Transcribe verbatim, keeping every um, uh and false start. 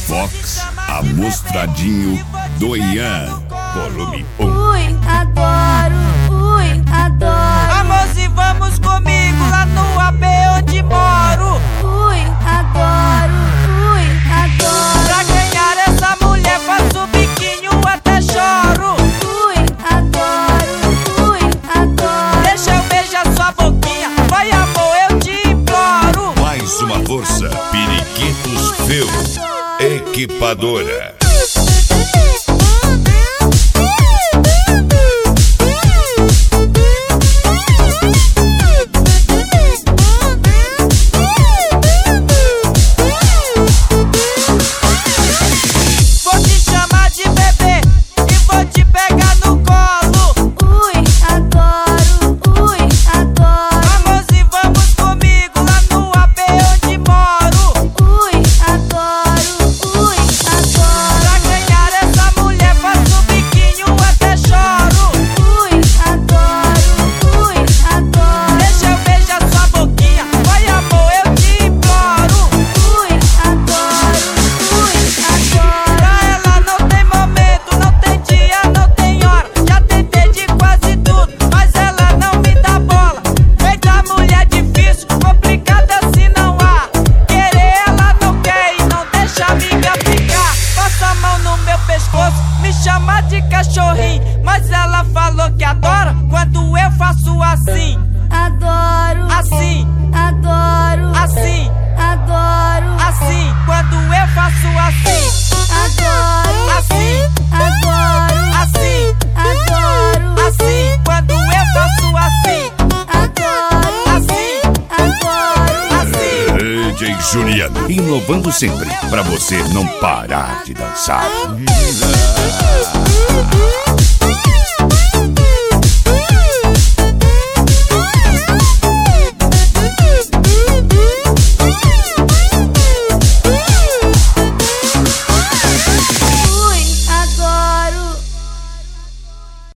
Fox Amostradinho do Ian, volume um. Ui, adoro, ui, adoro. Amorzinho, vamos comigo lá no A B onde moro. Ui, adoro, ui, adoro. Pra ganhar essa mulher faço biquinho até choro. Ui, adoro, ui, adoro. Deixa eu beijar sua boquinha, vai amor, eu te imploro. Mais uma força, Periquitos Film Equipadora. Vou te chamar de bebê e vou te pegar no colo. Ui, adoro, ui, adoro. Amorzinho, vamos comigo lá no A B onde moro. Ui, adoro, ui, adoro. Pra ganhar essa mulher faço biquinho até choro. Ui, adoro, ui, adoro. Deixa eu beijar sua boquinha, vai amor, eu te imploro. Ui, adoro, ui, adoro. Pra ela não tem momento, não tem dia, não tem hora. Já tentei de quase tudo, mas ela não me dá bola. Feita mulher difícil, complicada se não há. Querer ela não quer e não deixa a amiga ficar. Passa a mão no meu pescoço, me chama de cachorrinho. Mas ela falou que adora quando eu faço assim, Adoro, assim, adoro, assim, adoro, assim. Quando eu faço assim, adoro, assim, adoro, assim, adoro, assim. Quando eu faço assim, adoro, assim, adoro. assim. D J Juliano, inovando sempre, pra você não parar de dançar.